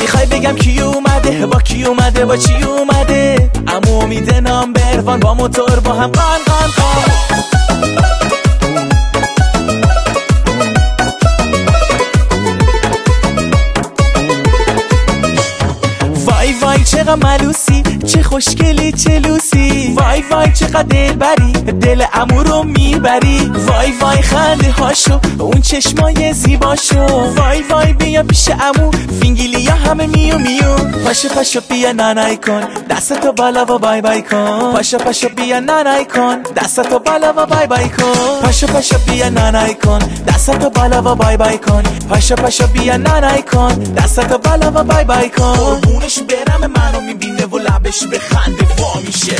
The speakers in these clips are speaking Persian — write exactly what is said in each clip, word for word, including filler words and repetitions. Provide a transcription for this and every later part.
میخوای بگم کی اومده با کی اومده با چی اومده؟ عمو امید نامبروان با موتور با هم قان قان قان. وای وای چقدر ملوسی، چه خوشگلی چه لوسی، وای وای چقدر دلبری، دل عمو رو میبری، وای وای خنده هاشو اون چشمای زیباشو، وای وای بیا پیش عمو فینگیلیا همه میو میو. پاشو پاشو بیا نانای کن دستتو بالا و بای بای کن، پاشو پاشو بیا نانای کن دستتو بالا و بای بای کن، پاشو پاشو بیا نانای کن دستتو بالا و بای بای کن، پاشو پاشو بیا نانای کن دستتو بالا و بای بای کن. قربونش برم منو میبینه و لبش به خنده وا میشه.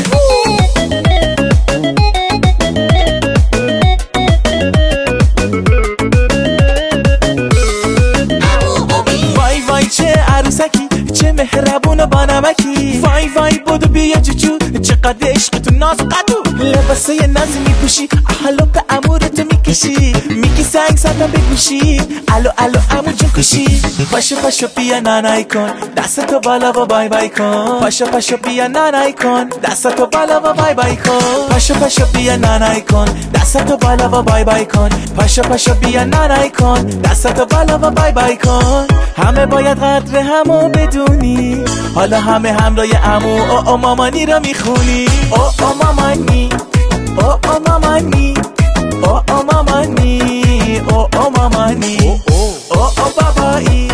وای وای چه عروسکی، چه مهربون و بانمکی، وای وای بودو بیا جوجو چقدر عشق تو ناز قدو، لباسای نازی میپوشی احلو به امورتو میکشی، میگی سنگ زدم بگوشی الو الو امو جون کشی. پاشو پاشو بیا نانای کن دستتو بالا و بای بای کن، پاشو پاشو بیا نانای کن دستتو بالا و بای بای کن، پاشو پاشو بیا نانای کن دستتو بالا و بای بای کن، پاشو پاشو بیا نانای کن دستتو بالا و بای بای کن. همه باید قدر همو بدونی، حالا همه همراه عمو او او مامانی رو میخونی. او او مامانی او او مامانی او او مامانی او او مامانی او او بابایی